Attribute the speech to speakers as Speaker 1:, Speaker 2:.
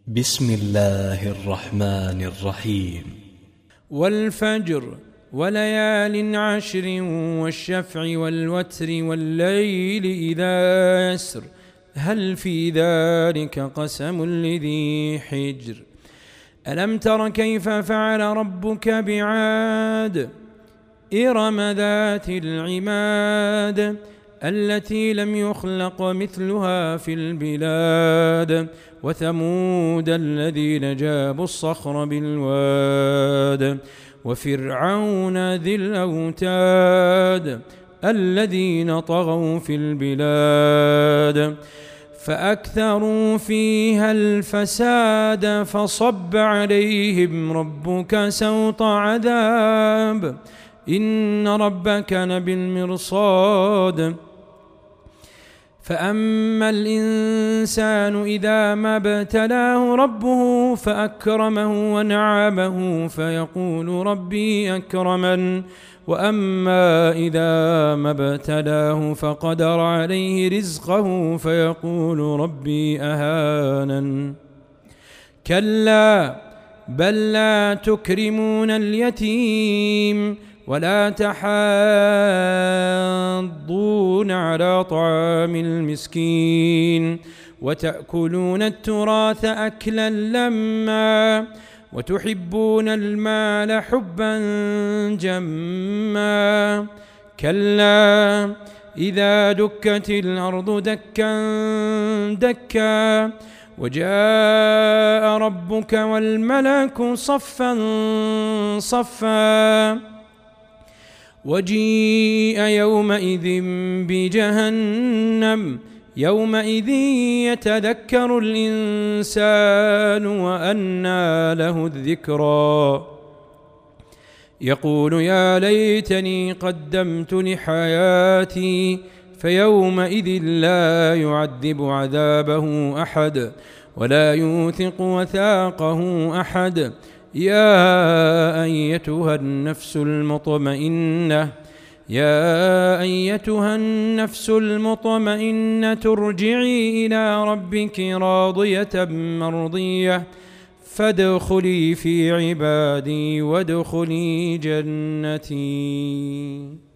Speaker 1: بسم الله الرحمن الرحيم.
Speaker 2: والفجر وليال عشر والشفع والوتر والليل إذا يسر هل في ذلك قسم لذي حجر ألم تر كيف فعل ربك بعاد إرم ذات العماد التي لم يخلق مثلها في البلاد وثمود الذين جابوا الصخر بالواد وفرعون ذي الأوتاد الذين طغوا في البلاد فأكثروا فيها الفساد فصب عليهم ربك سوط عذاب إن ربك لبالمرصاد فأما الإنسان إذا ما ابتلاه ربه فأكرمه ونعمه فيقول ربي أكرمن وأما إذا ما ابتلاه فقدر عليه رزقه فيقول ربي أهانن كلا بل لا تكرمون اليتيم ولا تحاضون على طعام المسكين وتأكلون التراث أكلا لما وتحبون المال حبا جما كلا إذا دكت الأرض دكا دكا وجاء ربك والملك صفا صفا وجيء يومئذ بجهنم يومئذ يتذكر الإنسان وأنى له الذكرى يقول يا ليتني قدمت لحياتي فيومئذ لا يعذب عذابه أحد ولا يوثق وثاقه أحد يا أيتها النفس المطمئنة ارجعي إلى ربك راضية مرضية فادخلي في عبادي وادخلي جنتي.